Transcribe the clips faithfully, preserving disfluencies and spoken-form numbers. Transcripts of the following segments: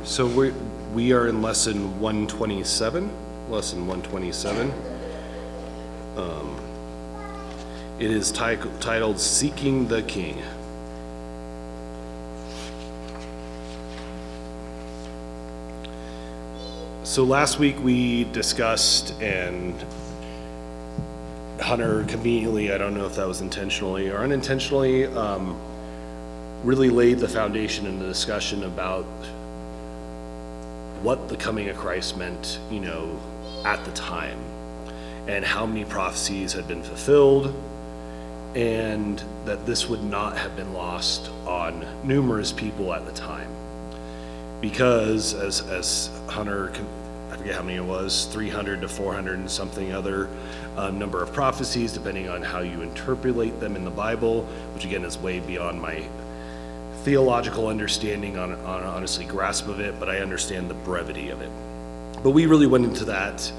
So we we are in lesson one twenty-seven. Lesson one twenty-seven. Um, it is ti- titled "Seeking the King." So last week we discussed, and Hunter conveniently, I don't know if that was intentionally or unintentionally, um, really laid the foundation in the discussion about what the coming of Christ meant, you know, at the time, and how many prophecies had been fulfilled, and that this would not have been lost on numerous people at the time. Because as as Hunter, I forget how many it was, three hundred to four hundred and something other uh, number of prophecies, depending on how you interpolate them in the Bible, which again is way beyond my theological understanding on, on honestly grasp of it, but I understand the brevity of it. But we really went into that,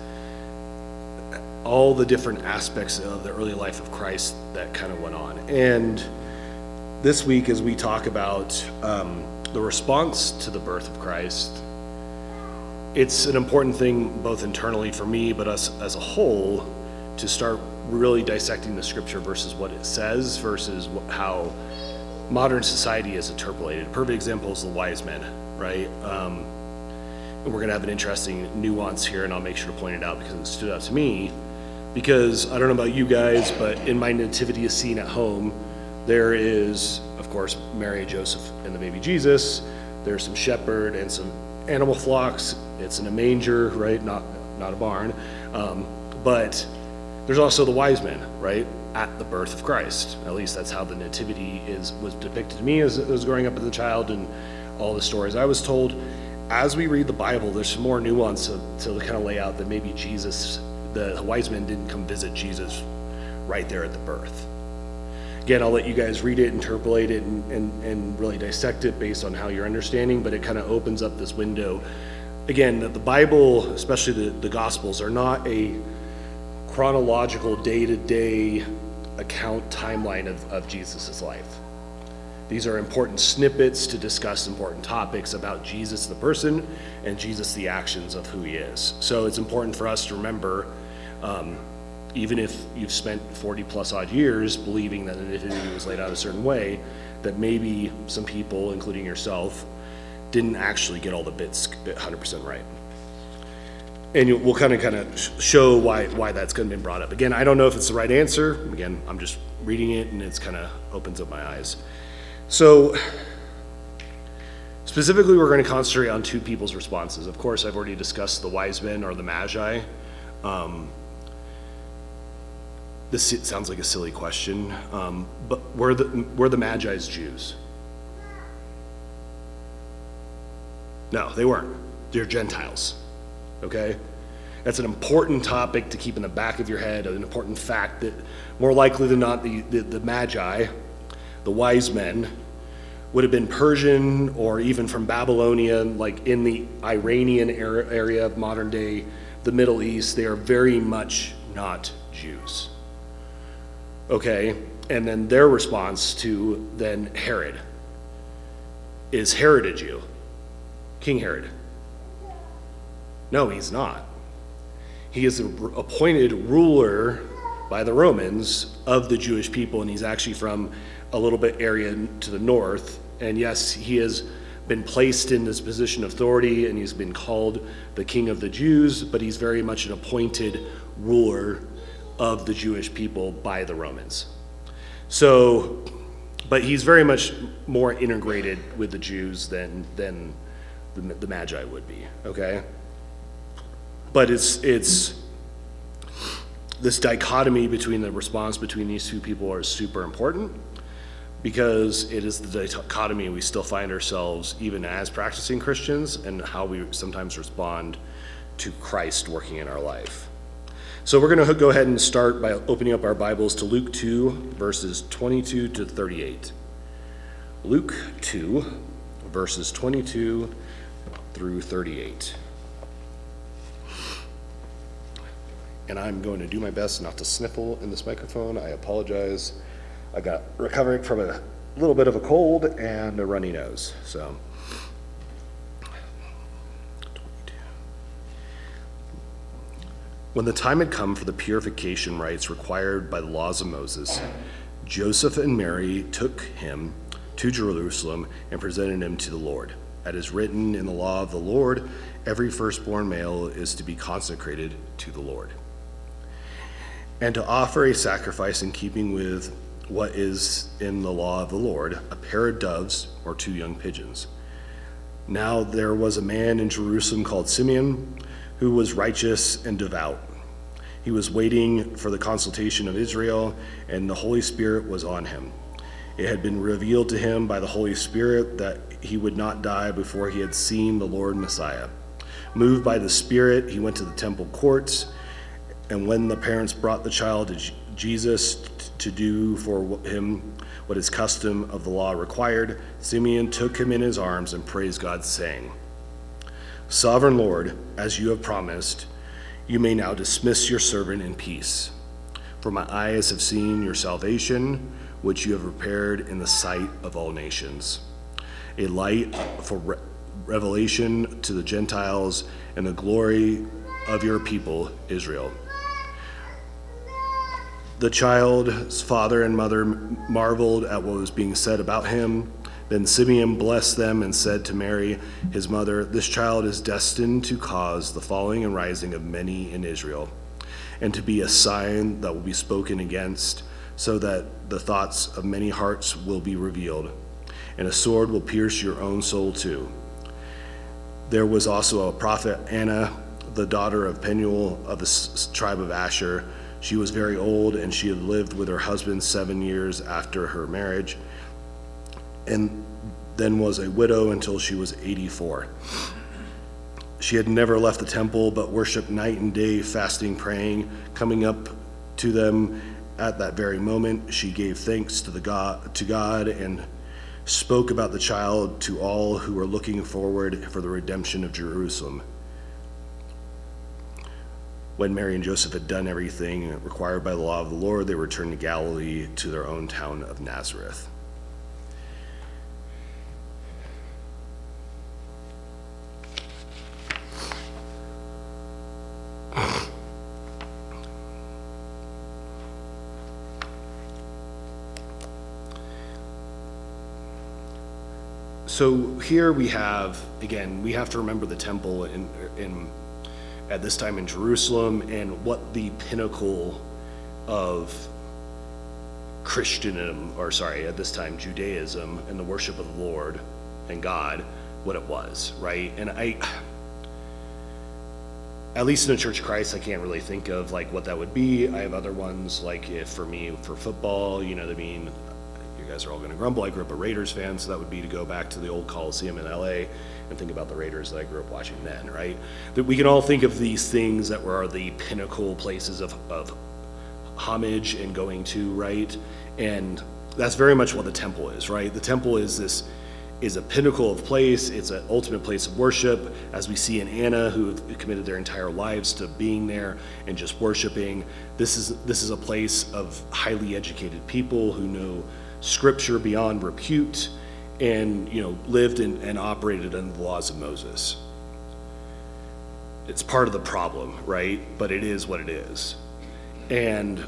all the different aspects of the early life of Christ that kind of went on. And this week, as we talk about um, the response to the birth of Christ, it's an important thing both internally for me, but us as a whole, to start really dissecting the scripture versus what it says versus how modern society is interpolated. A perfect example is the wise men, right? Um, and we're going to have an interesting nuance here, and I'll make sure to point it out because it stood out to me. Because I don't know about you guys, but in my nativity scene at home, there is, of course, Mary, Joseph, and the baby Jesus. There's some shepherd and some animal flocks. It's in a manger, right? Not not a barn. Um, but there's also the wise men, right? At the birth of Christ. At least that's how the nativity is was depicted to me as I was growing up as a child, and all the stories I was told. As we read the Bible, there's some more nuance to, to kind of lay out that maybe Jesus, the wise men didn't come visit Jesus right there at the birth. Again, I'll let you guys read it, interpolate it, and, and, and really dissect it based on how you're understanding, but it kind of opens up this window. Again, that the Bible, especially the, the Gospels, are not a chronological day-to-day account timeline of, of Jesus' life. These are important snippets to discuss important topics about Jesus the person and Jesus the actions of who he is. So it's important for us to remember, um, even if you've spent forty plus odd years believing that the nativity was laid out a certain way, that maybe some people, including yourself, didn't actually get all the bits one hundred percent right. And you, we'll kind of kind of show why why that's going to be brought up. Again, I don't know if it's the right answer. Again, I'm just reading it, and it's kind of opens up my eyes. So specifically, we're going to concentrate on two people's responses. Of course, I've already discussed the wise men or the magi. Um, this sounds like a silly question, um, but were the were the magi's Jews? No, they weren't. They're Gentiles. Okay? That's an important topic to keep in the back of your head, an important fact that more likely than not, the, the, the Magi, the wise men, would have been Persian or even from Babylonia, like in the Iranian area of modern day, the Middle East. They are very much not Jews. Okay? And then their response to then Herod. Is Herod a Jew? King Herod. No, he's not. He is an appointed ruler by the Romans of the Jewish people, and he's actually from a little bit area to the north. And yes, he has been placed in this position of authority, and he's been called the King of the Jews, but he's very much an appointed ruler of the Jewish people by the Romans. So, but he's very much more integrated with the Jews than than the, the Magi would be, okay? But it's it's this dichotomy between the response between these two people are super important, because it is the dichotomy we still find ourselves even as practicing Christians and how we sometimes respond to Christ working in our life. So we're going to go ahead and start by opening up our Bibles to Luke two, verses twenty-two to thirty-eight. Luke two, verses twenty-two through thirty-eight. And I'm going to do my best not to sniffle in this microphone. I apologize. I got recovering from a little bit of a cold and a runny nose. So When the time had come for the purification rites required by the laws of Moses, Joseph and Mary took him to Jerusalem and presented him to the Lord. As is written in the law of the Lord, every firstborn male is to be consecrated to the Lord, and to offer a sacrifice in keeping with what is in the law of the Lord, a pair of doves or two young pigeons. Now there was a man in Jerusalem called Simeon, who was righteous and devout. He was waiting for the consultation of Israel, and the Holy Spirit was on him. It had been revealed to him by the Holy Spirit that he would not die before he had seen the Lord Messiah. Moved by the Spirit, he went to the temple courts, and when the parents brought the child to Jesus to do for him what his custom of the law required, Simeon took him in his arms and praised God, saying, "Sovereign Lord, as you have promised, you may now dismiss your servant in peace. For my eyes have seen your salvation, which you have prepared in the sight of all nations, a light for re- revelation to the Gentiles and the glory of your people, Israel." The child's father and mother marveled at what was being said about him. Then Simeon blessed them and said to Mary, his mother, "This child is destined to cause the falling and rising of many in Israel, and to be a sign that will be spoken against, so that the thoughts of many hearts will be revealed, and a sword will pierce your own soul too." There was also a prophet, Anna, the daughter of Penuel of the tribe of Asher. She was very old, and she had lived with her husband seven years after her marriage, and then was a widow until she was eighty-four. She had never left the temple, but worshiped night and day, fasting, praying. Coming up to them at that very moment, she gave thanks to the God to God and spoke about the child to all who were looking forward for the redemption of Jerusalem. When Mary and Joseph had done everything required by the law of the Lord, they returned to Galilee, to their own town of Nazareth. So here we have, again, we have to remember the temple in, in at this time in Jerusalem, and what the pinnacle of Christendom, or sorry, at this time Judaism, and the worship of the Lord and God, what it was, right? And I, at least in the Church of Christ, I can't really think of like what that would be. I have other ones, like if for me, for football, you know what I mean? You guys are all gonna grumble, I grew up a Raiders fan, so that would be to go back to the old Coliseum in L A and think about the Raiders that I grew up watching then, right? That we can all think of these things that were the pinnacle places of, of homage and going to, right? And that's very much what the temple is, right? The temple is this, is a pinnacle of place, it's an ultimate place of worship, as we see in Anna, who have committed their entire lives to being there and just worshiping. This is, this is a place of highly educated people who know scripture beyond repute, and you know lived in, and operated under the laws of Moses. It's part of the problem, right? But it is what it is. And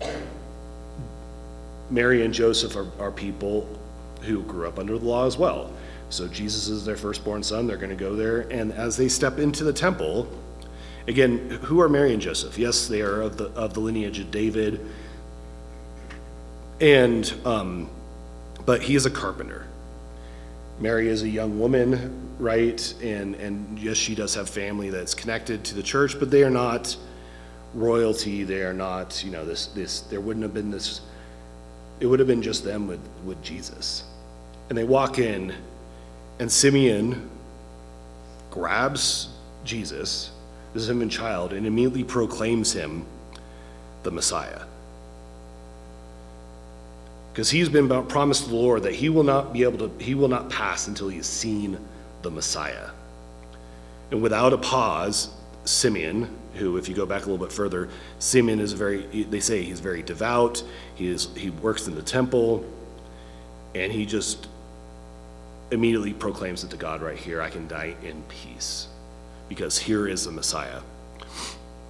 Mary and Joseph are, are people who grew up under the law as well. So Jesus is their firstborn son. They're going to go there, and as they step into the temple, again, who are Mary and Joseph? Yes, they are of the of the lineage of David, and um, but he is a carpenter. Mary is a young woman, right? And and yes, she does have family that's connected to the church, but they are not royalty. They are not, you know, this this. There wouldn't have been this. It would have been just them with with Jesus. And they walk in, and Simeon grabs Jesus, this infant child, and immediately proclaims him the Messiah. Because he's been promised to the Lord that he will not be able to, he will not pass until he has seen the Messiah. And without a pause, Simeon, who, if you go back a little bit further, Simeon is very, they say he's very devout, he is, he works in the temple, and he just immediately proclaims it to God right here, I can die in peace, because here is the Messiah.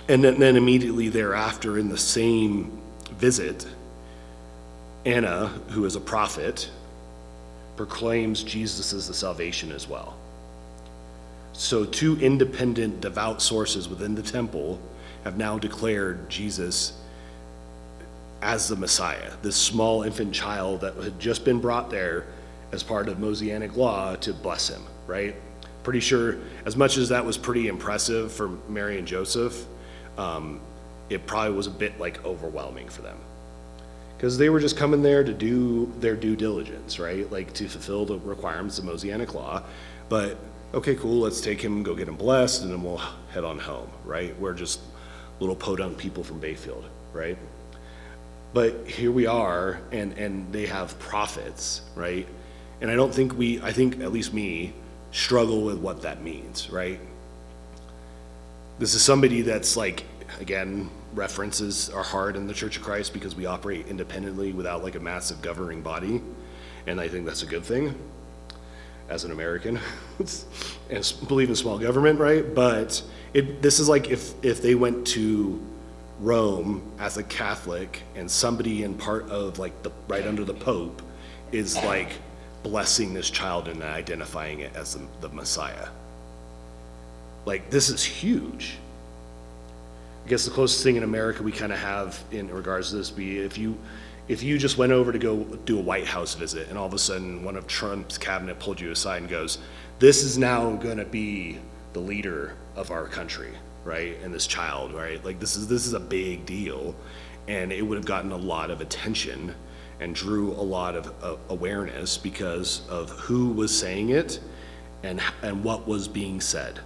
And then, then immediately thereafter, in the same visit, Anna, who is a prophet, proclaims Jesus as the salvation as well. So two independent devout sources within the temple have now declared Jesus as the Messiah, this small infant child that had just been brought there as part of Mosaic law to bless him, right? Pretty sure, as much as that was pretty impressive for Mary and Joseph, um, it probably was a bit like overwhelming for them. Because they were just coming there to do their due diligence, right? Like to fulfill the requirements of Mosaic law. But, okay, cool, let's take him, go get him blessed, and then we'll head on home, right? We're just little podunk people from Bayfield, right? But here we are, and, and they have prophets, right? And I don't think we, I think at least me, struggle with what that means, right? This is somebody that's like, again, references are hard in the Church of Christ because we operate independently without like a massive governing body. And I think that's a good thing as an American and believe in small government, right? But it, this is like if, if they went to Rome as a Catholic and somebody in part of like the right under the Pope is like blessing this child and identifying it as the, the Messiah. Like, this is huge. I guess the closest thing in America we kind of have in regards to this be if you if you just went over to go do a White House visit and all of a sudden one of Trump's cabinet pulled you aside and goes, this is now going to be the leader of our country, right? And this child, right? Like this is this is a big deal, and it would have gotten a lot of attention and drew a lot of uh, awareness because of who was saying it and and what was being said.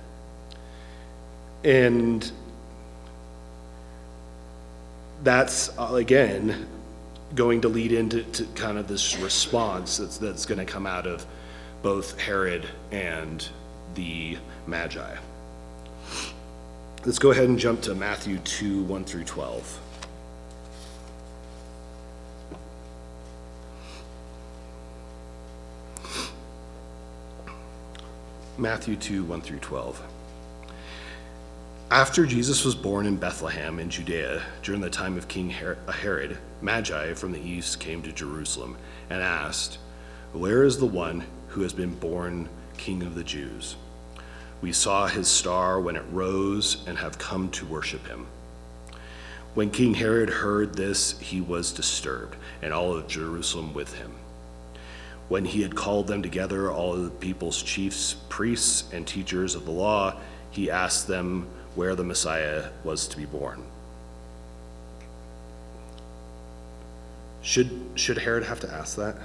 And that's, uh, again, going to lead into to kind of this response that's, that's going to come out of both Herod and the Magi. Let's go ahead and jump to Matthew two, one through twelve. Matthew two, one through twelve. After Jesus was born in Bethlehem in Judea during the time of King Herod, Magi from the east came to Jerusalem and asked, "Where is the one who has been born King of the Jews? We saw his star when it rose and have come to worship him." When King Herod heard this, he was disturbed, and all of Jerusalem with him. When he had called them together, all of the people's chiefs, priests, and teachers of the law, he asked them where the Messiah was to be born. Should, should Herod have to ask that?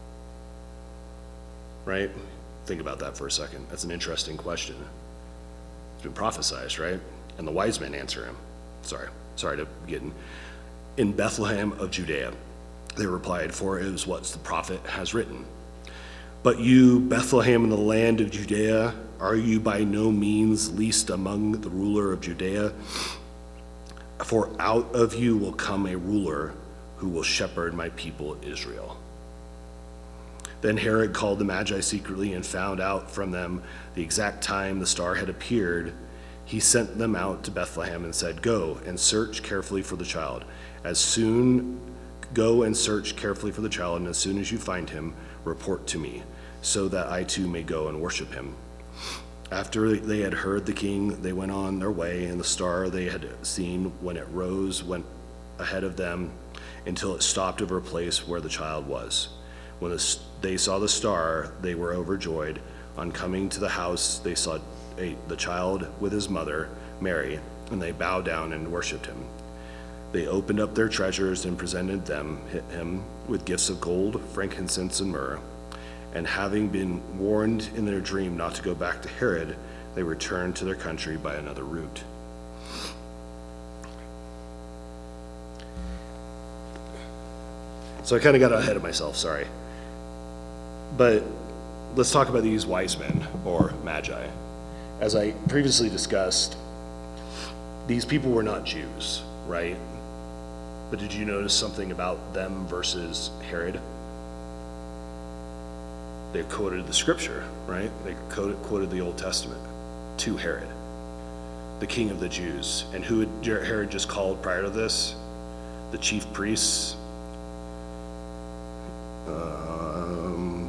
Right? Think about that for a second. That's an interesting question. It's been prophesied, right? And the wise men answer him. Sorry, sorry to get in. In Bethlehem of Judea, they replied, for it is what the prophet has written. But you, Bethlehem in the land of Judea, are you by no means least among the ruler of Judea? For out of you will come a ruler who will shepherd my people Israel. Then Herod called the Magi secretly and found out from them the exact time the star had appeared. He sent them out to Bethlehem and said, "Go and search carefully for the child. As soon go and search carefully for the child, and as soon as you find him, report to me, so that I too may go and worship him." After they had heard the king, they went on their way, and the star they had seen when it rose went ahead of them until it stopped over a place where the child was. When the, they saw the star, they were overjoyed. On coming to the house, they saw a, the child with his mother, Mary, and they bowed down and worshipped him. They opened up their treasures and presented them him with gifts of gold, frankincense, and myrrh. And having been warned in their dream not to go back to Herod, they returned to their country by another route. So I kind of got ahead of myself, sorry. But let's talk about these wise men, or magi. As I previously discussed, these people were not Jews, right? But did you notice something about them versus Herod? They quoted the scripture, right? They quoted, quoted the Old Testament to Herod. the king of the Jews. And who had Herod just called prior to this? The chief priests. Um,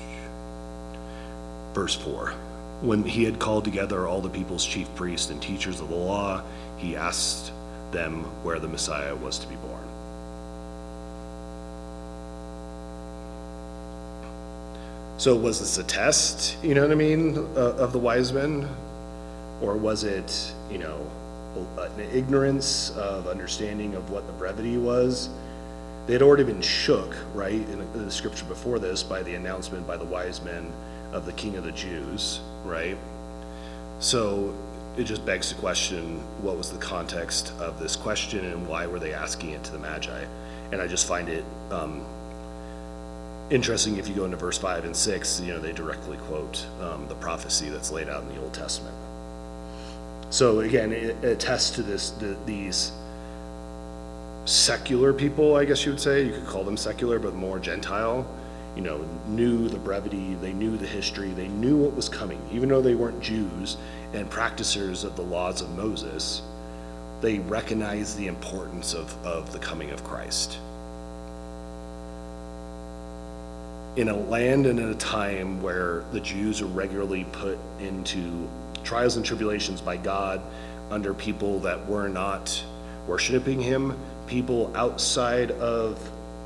verse four. When he had called together all the people's chief priests and teachers of the law, he asked them where the Messiah was to be born. So was this a test, you know what I mean, uh, of the wise men? Or was it, you know, an ignorance of understanding of what the brevity was? They had already been shook, right, in the scripture before this by the announcement by the wise men of the King of the Jews, right? So it just begs to question, what was the context of this question and why were they asking it to the Magi? And I just find it um, interesting if you go into verse five and six, you know, they directly quote um, the prophecy that's laid out in the Old Testament. So again, it attests to this, the, these secular people, I guess you would say, you could call them secular, but more Gentile, you know, knew the brevity, they knew the history, they knew what was coming. Even though they weren't Jews and practicers of the laws of Moses, they recognized the importance of, of the coming of Christ. In a land and in a time where the Jews are regularly put into trials and tribulations by God under people that were not worshiping him, people outside of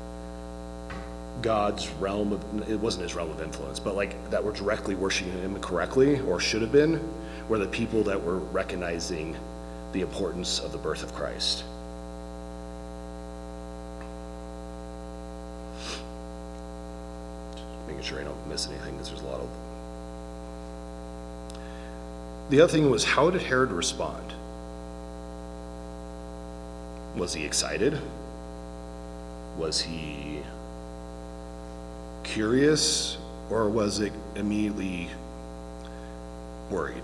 God's realm of, it wasn't his realm of influence, but like that were directly worshiping him correctly, or should have been, were the people that were recognizing the importance of the birth of Christ. Just making sure I don't miss anything, because there's a lot of. The other thing was, how did Herod respond? Was he excited? Was he curious? Or was it immediately worried?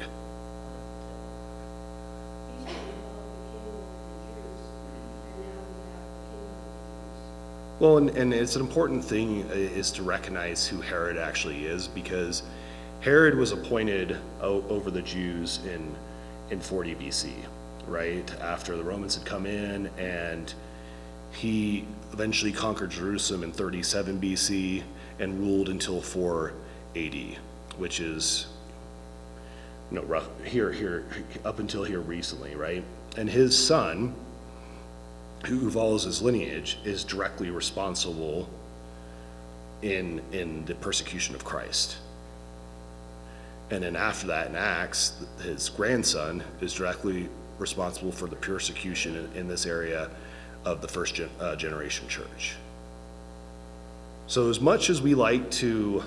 Well, and, and it's an important thing is to recognize who Herod actually is, because Herod was appointed o- over the Jews in, in forty B C, right? After the Romans had come in, and he eventually conquered Jerusalem in thirty-seven B C and ruled until four A D, which is, you know, rough, here, here, up until here recently, right? And his son, who follows his lineage, is directly responsible in, in the persecution of Christ. And then after that, in Acts, his grandson is directly responsible for the persecution in, in this area of the first gen, uh, generation church. So as much as we like to,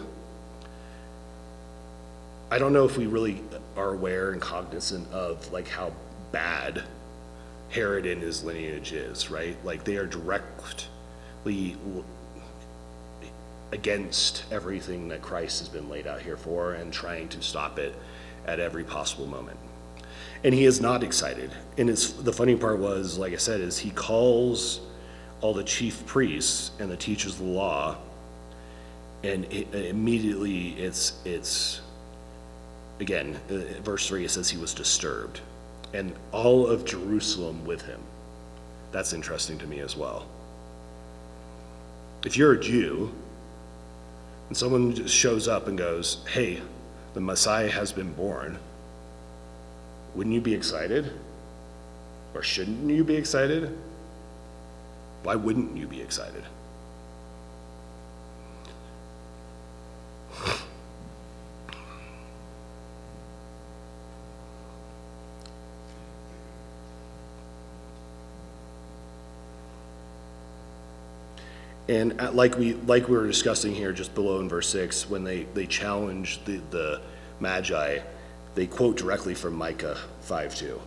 I don't know if we really are aware and cognizant of like how bad Herod and his lineage is, right? Like they are directly against everything that Christ has been laid out here for and trying to stop it at every possible moment. And he is not excited. And it's, the funny part was, like I said, is he calls all the chief priests and the teachers of the law, and it, immediately it's, it's again, verse three, it says he was disturbed. And all of Jerusalem with him. That's interesting to me as well. If you're a Jew, and someone just shows up and goes, hey, the Messiah has been born, wouldn't you be excited? Or shouldn't you be excited? Why wouldn't you be excited? And like we like we were discussing here just below in verse six, when they, they challenge the, the Magi, they quote directly from Micah five two,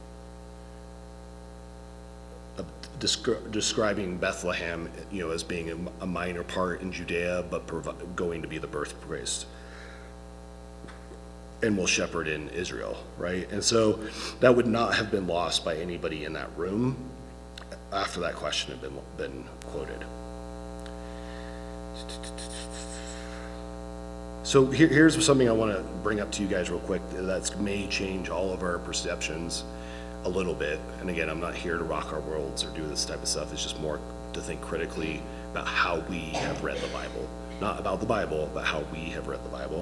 uh, descri- describing Bethlehem, you know, as being a, a minor part in Judea, but provi- going to be the birthplace, and will shepherd in Israel, right? And so that would not have been lost by anybody in that room after that question had been been quoted. So here, here's something I want to bring up to you guys real quick that may change all of our perceptions a little bit. And again, I'm not here to rock our worlds or do this type of stuff. It's just more to think critically about how we have read the Bible. Not about the Bible, but how we have read the Bible.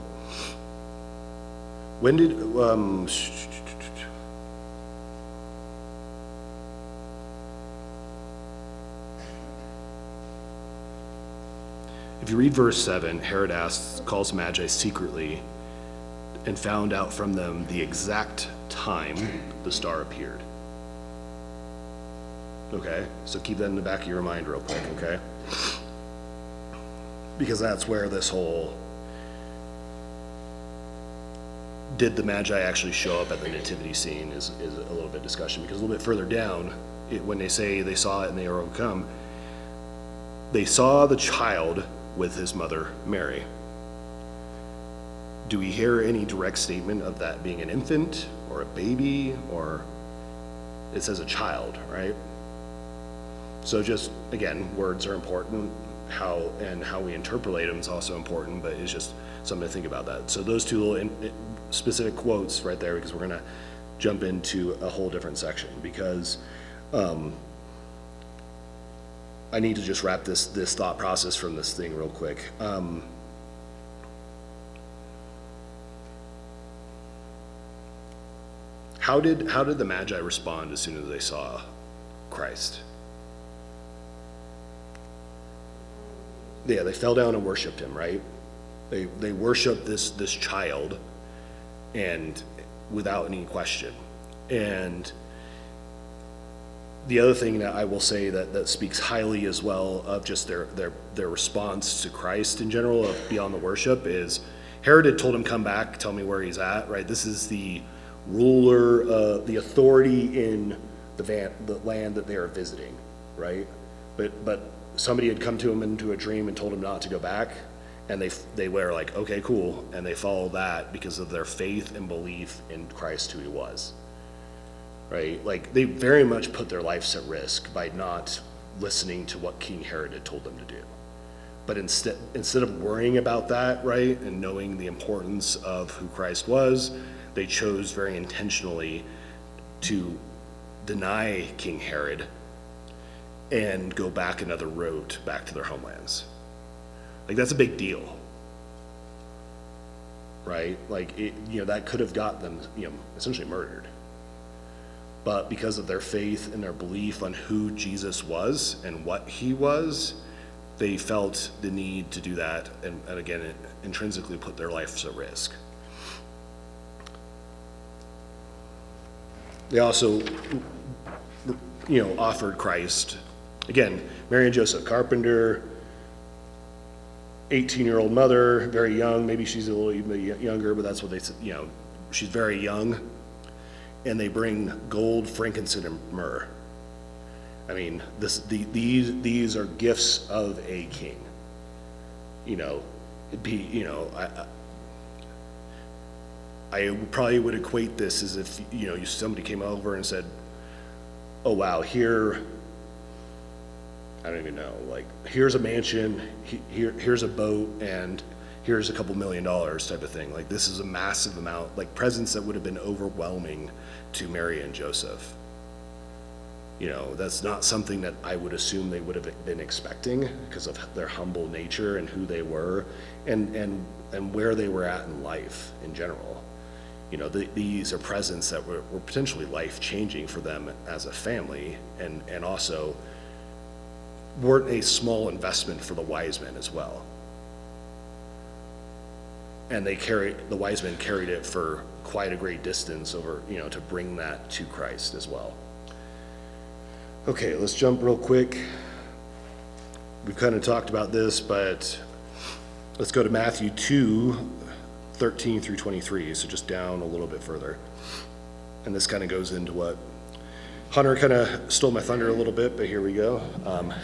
When did, um, if you read verse seven, Herod asks, calls Magi secretly and found out from them the exact time the star appeared. Okay, so keep that in the back of your mind real quick, okay? Because that's where this whole, did the Magi actually show up at the nativity scene is, is a little bit of discussion, because a little bit further down, it, when they say they saw it and they were overcome, they saw the child with his mother Mary. Do we hear any direct statement of that being an infant or a baby, or it says a child, right? So just, again, words are important, how and how we interpolate them is also important, but it's just something to think about that. So those two little in, in specific quotes right there, because we're gonna jump into a whole different section, because um, I need to just wrap this this thought process from this thing real quick. Um, how did how did the Magi respond as soon as they saw Christ? Yeah, they fell down and worshipped him, right? They they worshiped this this child, and without any question. And the other thing that I will say that, that speaks highly as well of just their, their their response to Christ in general, of beyond the worship, is Herod had told him, come back, tell me where he's at, right? This is the ruler, uh, the authority in the, van, the land that they are visiting, right? But but somebody had come to him into a dream and told him not to go back, and they they were like, okay, cool, and they followed that because of their faith and belief in Christ, who he was. Right? Like, they very much put their lives at risk by not listening to what King Herod had told them to do. But instead, instead of worrying about that, right, and knowing the importance of who Christ was, they chose very intentionally to deny King Herod and go back another road back to their homelands. Like, that's a big deal. Right? Like, it, you know, that could have got them, you know, essentially murdered. But because of their faith and their belief on who Jesus was and what he was, they felt the need to do that, and, and again, it intrinsically put their lives at risk. They also, you know, offered Christ. Again, Mary and Joseph, carpenter, eighteen-year-old mother, very young. Maybe she's a little bit younger, but that's what they said, you know, she's very young. And they bring gold, frankincense, and myrrh. I mean, this, the, these these are gifts of a king. You know, it'd be, you know, I, I probably would equate this as if, you know, somebody came over and said, "Oh wow, here, I don't even know, like, here's a mansion, here here's a boat, and here's a couple million dollars," type of thing. Like, this is a massive amount, like presents that would have been overwhelming to Mary and Joseph. You know, that's not something that I would assume they would have been expecting because of their humble nature and who they were, and and and where they were at in life in general. You know, the, these are presents that were, were potentially life-changing for them as a family, and and also weren't a small investment for the wise men as well. And they carried, the wise men carried it for quite a great distance over, you know, to bring that to Christ as well. Okay, let's jump real quick. We've kind of talked about this, but let's go to Matthew two, thirteen through twenty-three, so just down a little bit further. And this kind of goes into what Hunter kind of stole my thunder a little bit, but here we go. Um,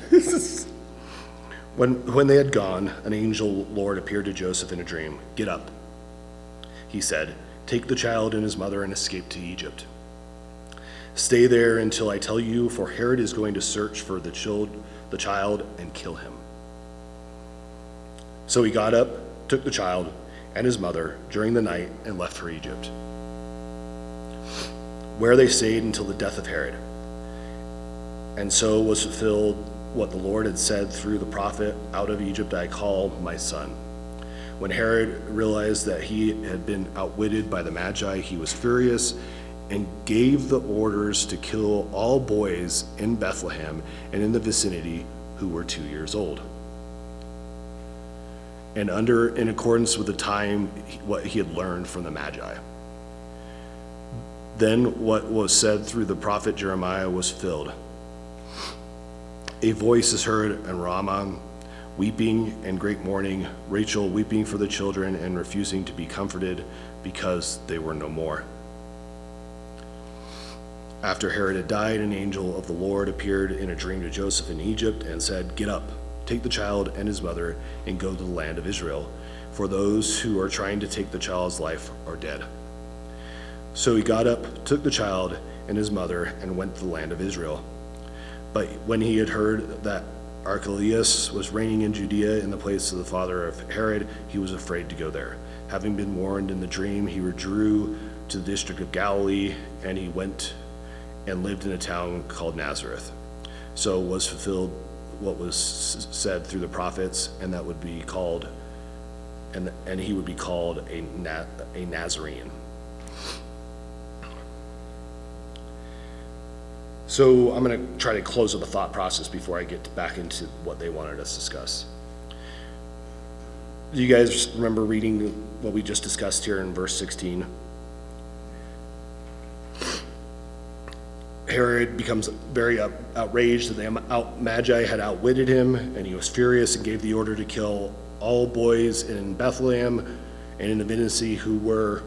When, when they had gone, an angel Lord appeared to Joseph in a dream. "Get up," he said, "take the child and his mother and escape to Egypt. Stay there until I tell you, for Herod is going to search for the child, the child and kill him." So he got up, took the child, and his mother during the night and left for Egypt, where they stayed until the death of Herod. And so was fulfilled what the Lord had said through the prophet, "Out of Egypt I call my son." When Herod realized that he had been outwitted by the Magi, he was furious and gave the orders to kill all boys in Bethlehem and in the vicinity who were two years old. And under, in accordance with the time, what he had learned from the Magi. Then what was said through the prophet Jeremiah was filled. A voice is heard in Ramah, weeping and great mourning, Rachel weeping for the children and refusing to be comforted because they were no more. After Herod had died, an angel of the Lord appeared in a dream to Joseph in Egypt and said, "Get up, take the child and his mother and go to the land of Israel, for those who are trying to take the child's life are dead." So he got up, took the child and his mother, and went to the land of Israel. But when he had heard that Archelaus was reigning in Judea in the place of the father of Herod, he was afraid to go there. Having been warned in the dream, he withdrew to the district of Galilee, and he went and lived in a town called Nazareth. So was fulfilled what was said through the prophets, and that would be called, and and he would be called a Na, a Nazarene. So I'm going to try to close with a thought process before I get back into what they wanted us to discuss. Do you guys remember reading what we just discussed here in verse sixteen? Herod becomes very up, outraged that the out, Magi had outwitted him, and he was furious and gave the order to kill all boys in Bethlehem and in the vicinity who were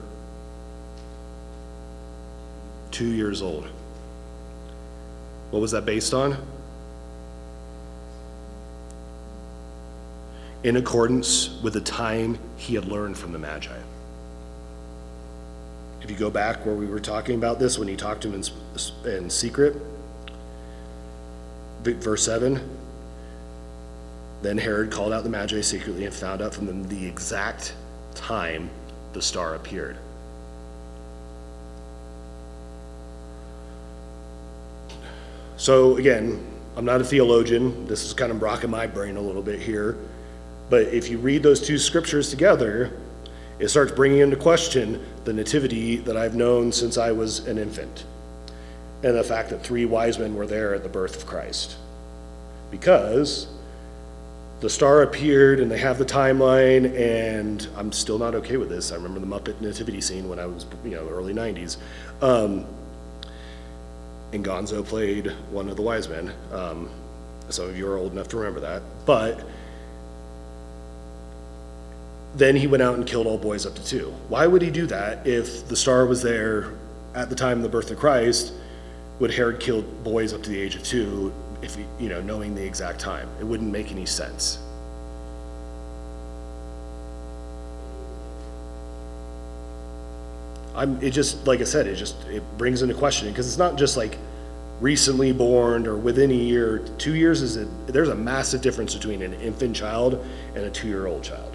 two years old. What was that based on? In accordance with the time he had learned from the Magi. If you go back where we were talking about this, when he talked to him in, in secret, verse seven, then Herod called out the Magi secretly and found out from them the exact time the star appeared. So again, I'm not a theologian. This is kind of rocking my brain a little bit here. But if you read those two scriptures together, it starts bringing into question the nativity that I've known since I was an infant, and the fact that three wise men were there at the birth of Christ. Because the star appeared, and they have the timeline, and I'm still not okay with this. I remember the Muppet nativity scene when I was, you know, early nineties. Um, and Gonzo played one of the wise men. Um, some of you are old enough to remember that. But then he went out and killed all boys up to two. Why would he do that if the star was there at the time of the birth of Christ? Would Herod kill boys up to the age of two, if he, you know, knowing the exact time? It wouldn't make any sense. I'm, it just, like I said, it just, it brings into question, because it's not just like recently born or within a year. Two years is a, there's a massive difference between an infant child and a two-year-old child.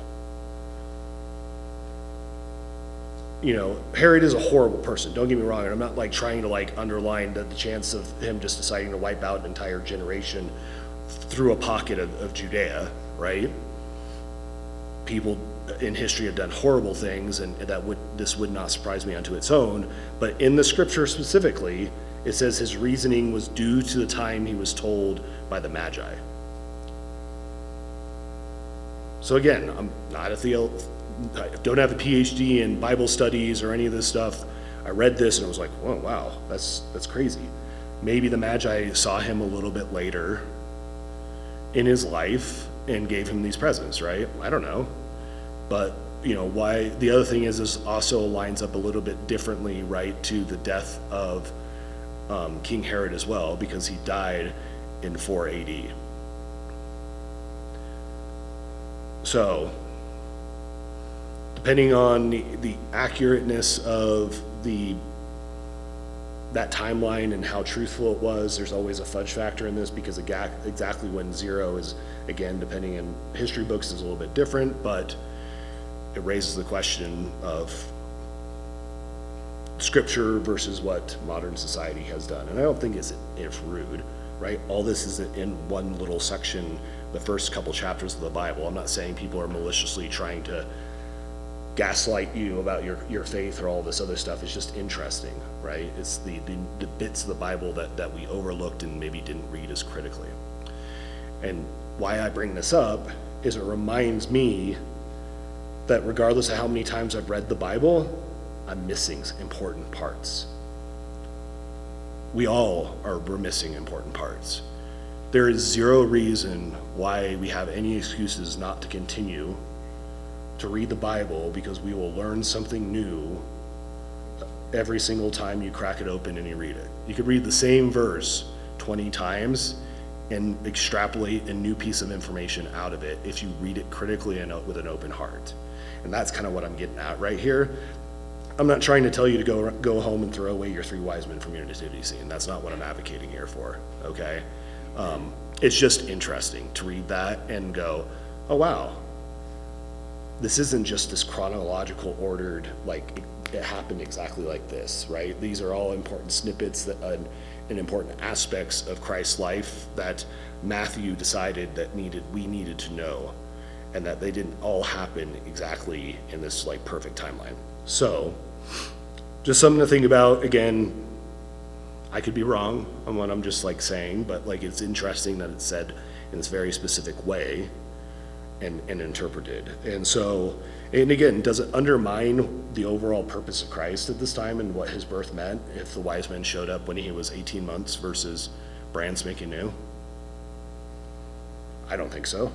You know, Herod is a horrible person, don't get me wrong, and I'm not like trying to like underline the, the chance of him just deciding to wipe out an entire generation through a pocket of, of Judea, right? People in history have done horrible things, and that would this would not surprise me unto its own. But in the scripture specifically, it says his reasoning was due to the time he was told by the Magi. So again, I'm not a theo. I don't have a P H D in Bible studies or any of this stuff. I read this and I was like, "Whoa, wow, that's that's crazy." Maybe the Magi saw him a little bit later in his life and gave him these presents, right? I don't know. But, you know, why, the other thing is this also lines up a little bit differently, right, to the death of um, King Herod as well, because he died in four A D. So, depending on the, the accurateness of the that timeline and how truthful it was, there's always a fudge factor in this, because exactly when zero is, again, depending on history books, is a little bit different, but it raises the question of scripture versus what modern society has done. And I don't think it's, it's rude, right? All this is in one little section, the first couple chapters of the Bible. I'm not saying people are maliciously trying to gaslight you about your, your faith or all this other stuff. It's just interesting, right? It's the, the, the bits of the Bible that, that we overlooked and maybe didn't read as critically. And why I bring this up is it reminds me that regardless of how many times I've read the Bible, I'm missing important parts. We all are we're missing important parts. There is zero reason why we have any excuses not to continue to read the Bible, because we will learn something new every single time you crack it open and you read it. You could read the same verse twenty times and extrapolate a new piece of information out of it if you read it critically and with an open heart. And that's kind of what I'm getting at right here. I'm not trying to tell you to go go home and throw away your three wise men from your nativity scene. That's not what I'm advocating here for, okay? Um, it's just interesting to read that and go, oh wow, this isn't just this chronological ordered, like it, it happened exactly like this, right? These are all important snippets that, uh, and important aspects of Christ's life that Matthew decided that needed we needed to know, and that they didn't all happen exactly in this like perfect timeline. So, just something to think about. Again, I could be wrong on what I'm just like saying, but like it's interesting that it's said in this very specific way and, and interpreted. And so, and again, does it undermine the overall purpose of Christ at this time and what his birth meant if the wise men showed up when he was eighteen months versus brand spanking new? I don't think so.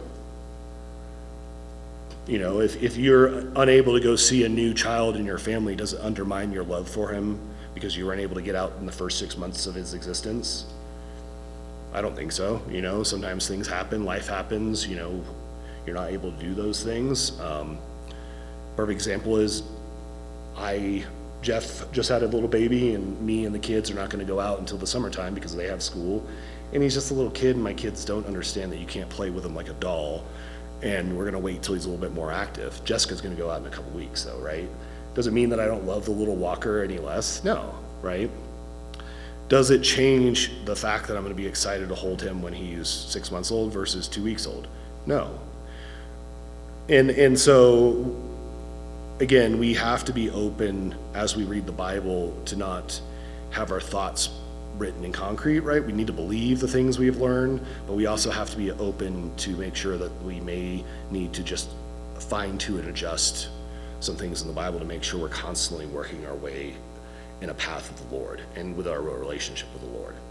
You know, if, if you're unable to go see a new child in your family, does it undermine your love for him because you weren't able to get out in the first six months of his existence? I don't think so. You know, sometimes things happen, life happens, you know, you're not able to do those things. Um, perfect example is I, Jeff just had a little baby, and me and the kids are not gonna go out until the summertime because they have school. And he's just a little kid, and my kids don't understand that you can't play with him like a doll. And we're gonna wait till he's a little bit more active. Jessica's gonna go out in a couple weeks though, right? Does it mean that I don't love the little walker any less? No, right? Does it change the fact that I'm gonna be excited to hold him when he's six months old versus two weeks old? No. And, and so, again, we have to be open as we read the Bible to not have our thoughts written in concrete, right? We need to believe the things we've learned, but we also have to be open to make sure that we may need to just fine tune and adjust some things in the Bible to make sure we're constantly working our way in a path of the Lord and with our relationship with the Lord.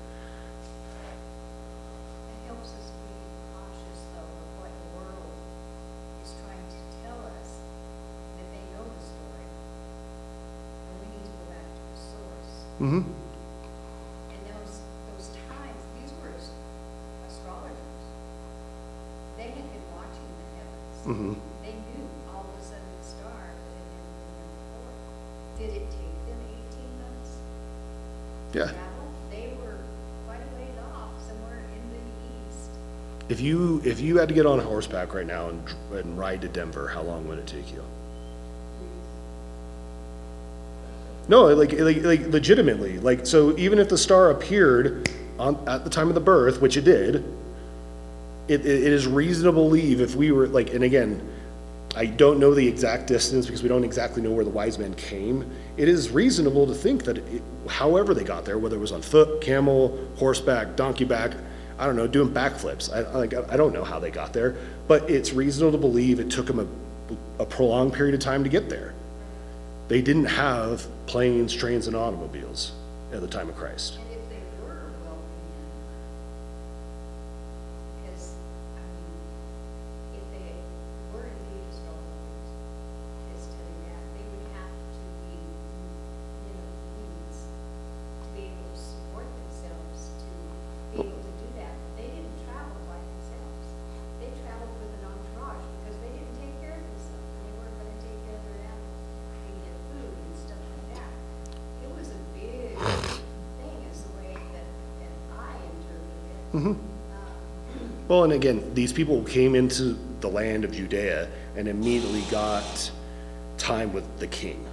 It helps us be cautious though of what the world is trying to tell us, that they know the story, and we need to go back to the source. Mm-hmm. Mm-hmm. They knew all of a sudden the star that had been before. Did it take them eighteen months to Yeah. travel? They were quite a ways off, somewhere in the east. If you if you had to get on horseback right now and, and ride to Denver, how long would it take you? No, like, like like legitimately, like so. Even if the star appeared on at the time of the birth, which it did. It, it is reasonable to believe if we were like, and again, I don't know the exact distance because we don't exactly know where the wise men came. It is reasonable to think that it, however they got there, whether it was on foot, camel, horseback, donkey back, I don't know, doing backflips. I, like, I don't know how they got there, but it's reasonable to believe it took them a, a prolonged period of time to get there. They didn't have planes, trains, and automobiles at the time of Christ. And if they were wealthy men, because, I mean, if they were indeed astrologers, is telling that, they would have to be, you know, means to be able to support themselves, to be able to do that. They didn't travel by themselves. They traveled with an entourage because they didn't take care of themselves. They weren't going to take care of their animals and get food and stuff like that. It was a big thing, is the way that, that I interpreted it. Mm-hmm. Um, Well, and again, these people came into the land of Judea and immediately got time with the king.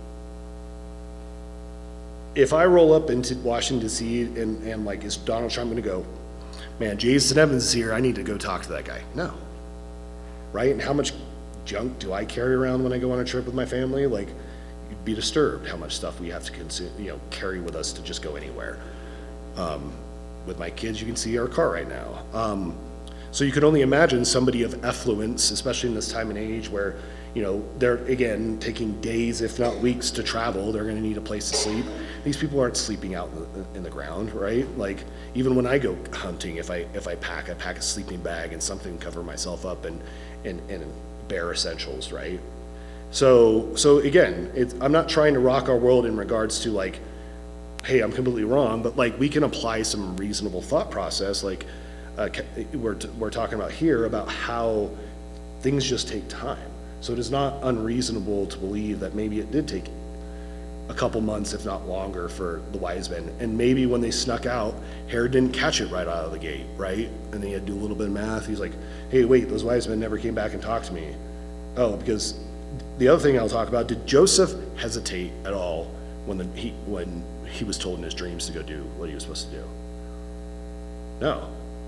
If I roll up into Washington, D C and, and like, is Donald Trump gonna go, man, Jason Evans is here, I need to go talk to that guy? No. Right? And how much junk do I carry around when I go on a trip with my family? Like, you'd be disturbed how much stuff we have to consume, you know, carry with us to just go anywhere. Um, with my kids, you can see our car right now. Um, so you could only imagine somebody of affluence, especially in this time and age where, you know, they're, again, taking days, if not weeks, to travel. They're gonna need a place to sleep. These people aren't sleeping out in the, in the ground, right? Like, even when I go hunting, if I if I pack, I pack a sleeping bag and something to cover myself up and, and, and bare essentials, right? So, so again, it's, I'm not trying to rock our world in regards to like, hey, I'm completely wrong, but like, we can apply some reasonable thought process, like uh, we're, we're talking about here, about how things just take time. So it is not unreasonable to believe that maybe it did take a couple months, if not longer, for the wise men. And maybe when they snuck out, Herod didn't catch it right out of the gate, right? And he had to do a little bit of math. He's like, hey, wait, those wise men never came back and talked to me. Oh, because the other thing I'll talk about, did Joseph hesitate at all when the, he when he was told in his dreams to go do what he was supposed to do? No.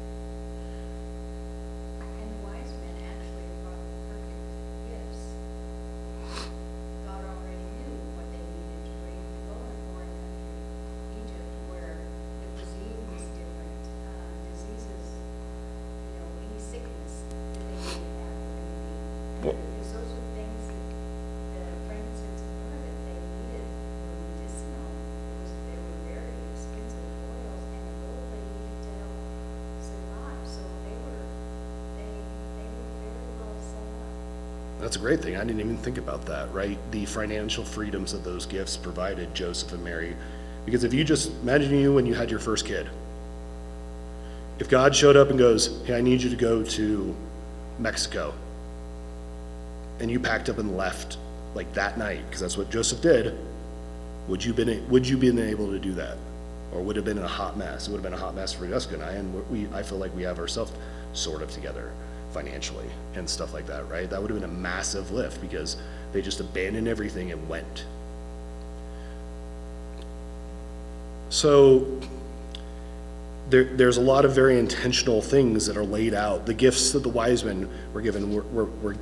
And the wise men actually brought the perfect gifts. God already knew what they needed to bring to go in foreign country, Egypt, where the cuisine was different, uh, diseases, you know, any sickness that they didn't have were going to be. Well- Because those are things that the frankincense and myrrh that they needed were medicinal. It was, they were very expensive oils, and the gold they needed to help survive. So they were, they, they were very well set up. That's a great thing. I didn't even think about that, right? The financial freedoms that those gifts provided Joseph and Mary. Because if you just imagine you when you had your first kid. If God showed up and goes, hey, I need you to go to Mexico, and you packed up and left like that night, because that's what Joseph did, would you been would you been able to do that? Or would it have been a hot mess? It would have been a hot mess for Jessica and I, and we I feel like we have ourselves sort of together financially and stuff like that, right? That would have been a massive lift because they just abandoned everything and went. So there, there's a lot of very intentional things that are laid out. The gifts that the wise men were given were, were, were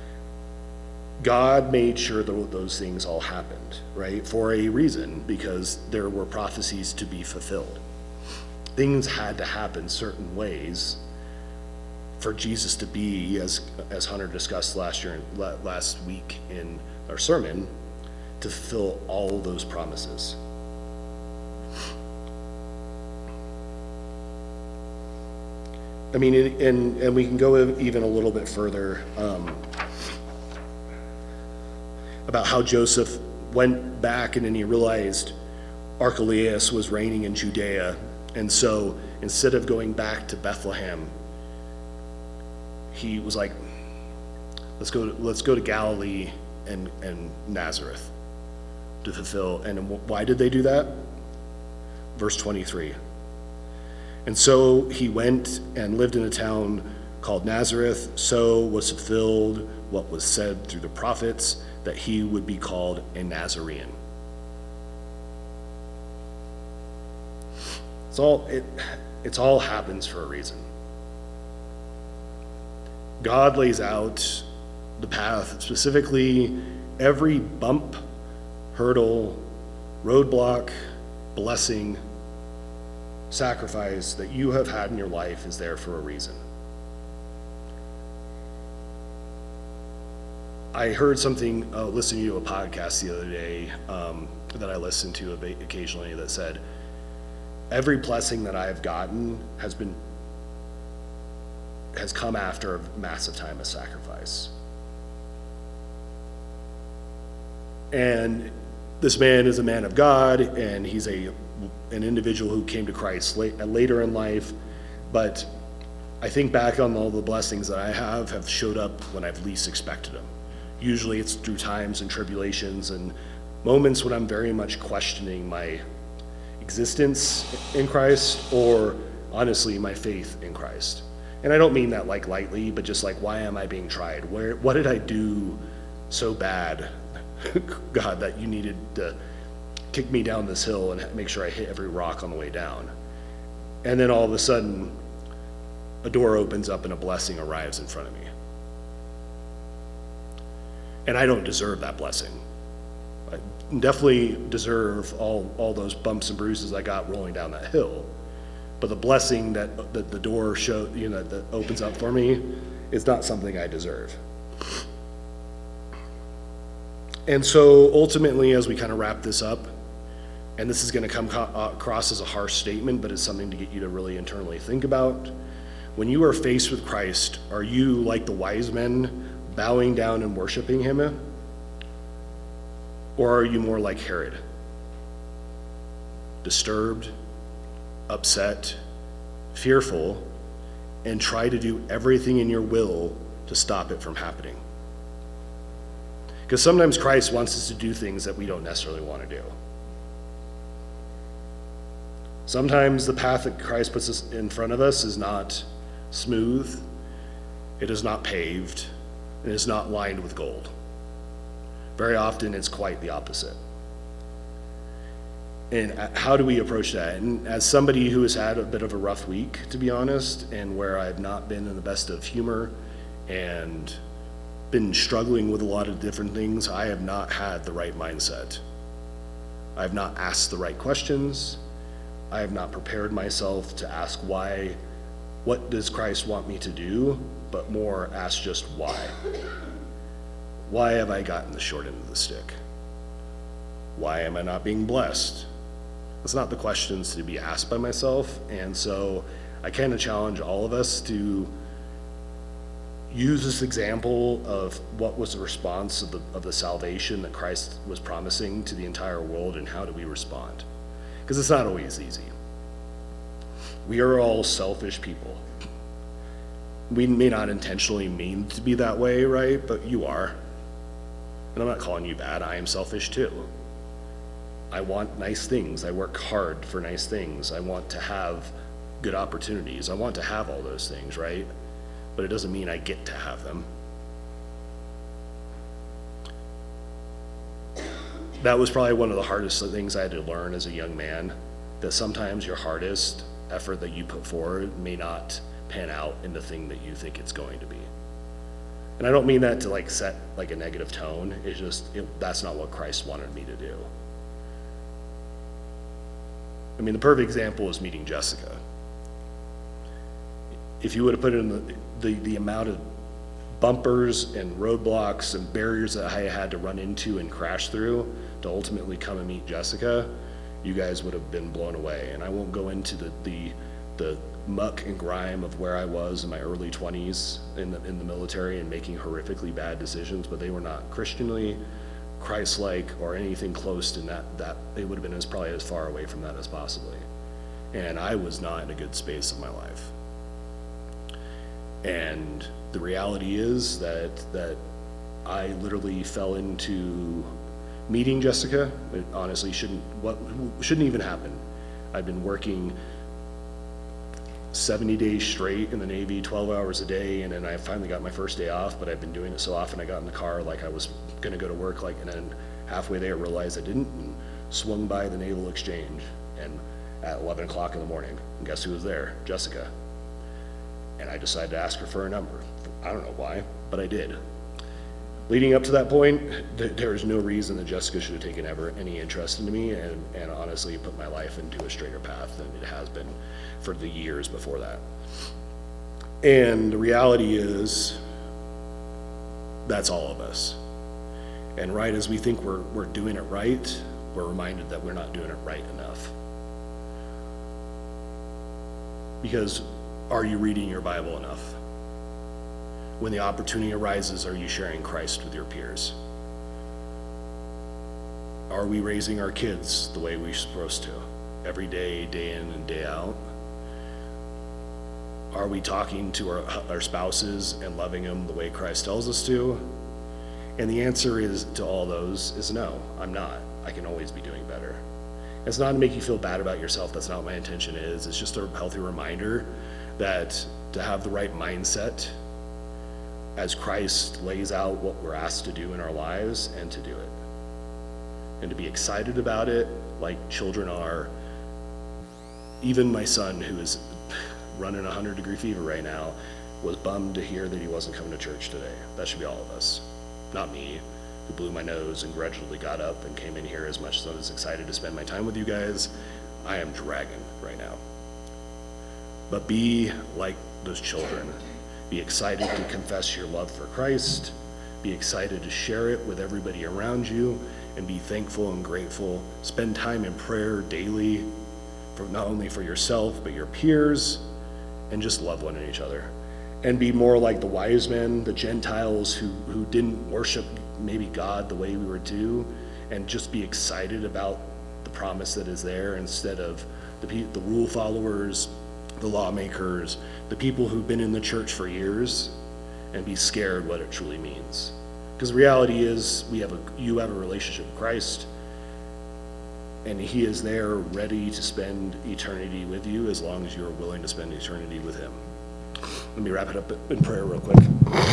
God made sure that those things all happened, right? For a reason, because there were prophecies to be fulfilled. Things had to happen certain ways for Jesus to be, as as Hunter discussed last year, last week in our sermon, to fulfill all of those promises. I mean, it, and and we can go even a little bit further um, about how Joseph went back and then he realized Archelaus was reigning in Judea, and so instead of going back to Bethlehem, he was like, let's go to, let's go to Galilee and, and Nazareth to fulfill. And why did they do that? Verse twenty-three. And so he went and lived in a town called Nazareth. So was fulfilled what was said through the prophets, that he would be called a Nazarene. It's all it it's all happens for a reason. God lays out the path, specifically every bump, hurdle, roadblock, blessing, sacrifice that you have had in your life is there for a reason. I heard something, uh, listening to a podcast the other day um, that I listen to occasionally that said, every blessing that I've gotten has been has come after a massive time of sacrifice. And this man is a man of God, and he's a an individual who came to Christ late, later in life, but I think back on all the blessings that I have have showed up when I've least expected them. Usually it's through times and tribulations and moments when I'm very much questioning my existence in Christ, or honestly my faith in Christ. And I don't mean that like lightly, but just like, why am I being tried? Where, what did I do so bad God, that you needed to kick me down this hill and make sure I hit every rock on the way down. And then all of a sudden, a door opens up and a blessing arrives in front of me. And I don't deserve that blessing. I definitely deserve all, all those bumps and bruises I got rolling down that hill. But the blessing that, that the door show, you know, that opens up for me is not something I deserve. And so ultimately, as we kind of wrap this up, and this is going to come co- across as a harsh statement, but it's something to get you to really internally think about. When you are faced with Christ, are you like the wise men, bowing down and worshiping him? Or are you more like Herod? Disturbed, upset, fearful, and try to do everything in your will to stop it from happening. Because sometimes Christ wants us to do things that we don't necessarily want to do. Sometimes the path that Christ puts us in front of us is not smooth, it is not paved, it is not lined with gold. Very often it's quite the opposite. And how do we approach that? And as somebody who has had a bit of a rough week, to be honest, and where I've not been in the best of humor and been struggling with a lot of different things, I have not had the right mindset. I have not asked the right questions. I have not prepared myself to ask why, what does Christ want me to do, but more ask just why. Why have I gotten the short end of the stick? Why am I not being blessed? That's not the questions to be asked by myself, and so I kind of challenge all of us to use this example of what was the response of the, of the salvation that Christ was promising to the entire world, and how do we respond? Because it's not always easy. We are all selfish people. We may not intentionally mean to be that way, right? But you are. And I'm not calling you bad. I am selfish too. I want nice things. I work hard for nice things. I want to have good opportunities. I want to have all those things, right? But it doesn't mean I get to have them. That was probably one of the hardest things I had to learn as a young man, that sometimes your hardest effort that you put forward may not pan out in the thing that you think it's going to be. And I don't mean that to like set like a negative tone. It's just, it, that's not what Christ wanted me to do. I mean, the perfect example is meeting Jessica. If you would have put in the, the, the amount of bumpers and roadblocks and barriers that I had to run into and crash through to ultimately come and meet Jessica, you guys would have been blown away. And I won't go into the, the, the muck and grime of where I was in my early twenties in the, in the military and making horrifically bad decisions, but they were not Christianly, Christ-like, or anything close to that. That it would have been as probably as far away from that as possibly. And I was not in a good space of my life. And the reality is that that I literally fell into meeting Jessica. It honestly shouldn't what shouldn't even happen. I've been working seventy days straight in the Navy, twelve hours a day, and then I finally got my first day off, but I've been doing it so often I got in the car like I was gonna go to work, like, and then halfway there I realized I didn't, and swung by the Naval Exchange, and at eleven o'clock in the morning, and guess who was there? Jessica. And I decided to ask her for a number. I don't know why, but I did. Leading up to that point, th- there was no reason that Jessica should have taken ever any interest into me, and, and honestly put my life into a straighter path than it has been for the years before that. And the reality is, that's all of us. And right as we think we're we're doing it right, we're reminded that we're not doing it right enough. Because are you reading your Bible enough? When the opportunity arises, are you sharing Christ with your peers? Are we raising our kids the way we're supposed to? Every day, day in and day out? Are we talking to our, our spouses and loving them the way Christ tells us to? And the answer is to all those is no, I'm not. I can always be doing better. It's not to make you feel bad about yourself. That's not what my intention is. It's just a healthy reminder that to have the right mindset as Christ lays out what we're asked to do in our lives, and to do it. and to be excited about it like children are. Even my son, who is running a hundred degree fever right now, was bummed to hear that he wasn't coming to church today. That should be all of us, not me, who blew my nose and grudgingly got up and came in here as much as I was excited to spend my time with you guys. I am dragging right now. But be like those children. Be excited to confess your love for Christ. Be excited to share it with everybody around you, and be thankful and grateful. Spend time in prayer daily, for not only for yourself, but your peers, and just love one each other. And be more like the wise men, the Gentiles who, who didn't worship maybe God the way we were to, and just be excited about the promise that is there instead of the, the rule followers, the lawmakers, the people who've been in the church for years, and be scared what it truly means. Because the reality is, we have a, you have a relationship with Christ, and he is there ready to spend eternity with you as long as you're willing to spend eternity with him. Let me wrap it up in prayer real quick.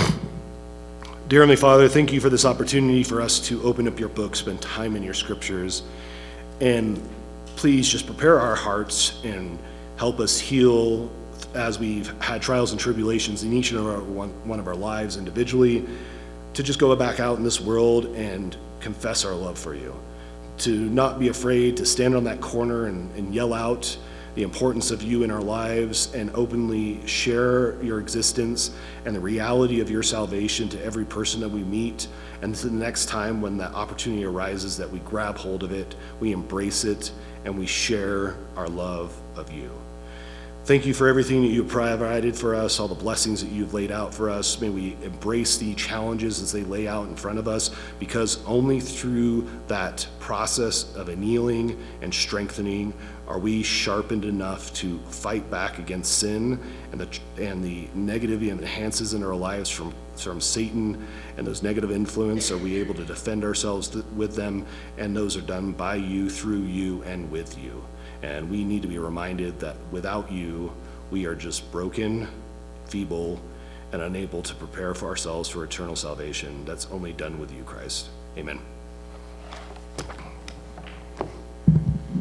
Dear Heavenly Father, thank you for this opportunity for us to open up your book, spend time in your scriptures, and please just prepare our hearts and help us heal as we've had trials and tribulations in each and every one, one of our lives individually, to just go back out in this world and confess our love for you, to not be afraid to stand on that corner and, and yell out the importance of you in our lives and openly share your existence and the reality of your salvation to every person that we meet. And the next time when that opportunity arises, that we grab hold of it, we embrace it, and we share our love of you. Thank you for everything that you provided for us, all the blessings that you've laid out for us. May we embrace the challenges as they lay out in front of us, because only through that process of annealing and strengthening are we sharpened enough to fight back against sin and the and the negative enhances in our lives from, from Satan and those negative influence. Are we able to defend ourselves th- with them? And those are done by you, through you, and with you. And we need to be reminded that without you, we are just broken, feeble, and unable to prepare for ourselves for eternal salvation. That's only done with you, Christ. Amen.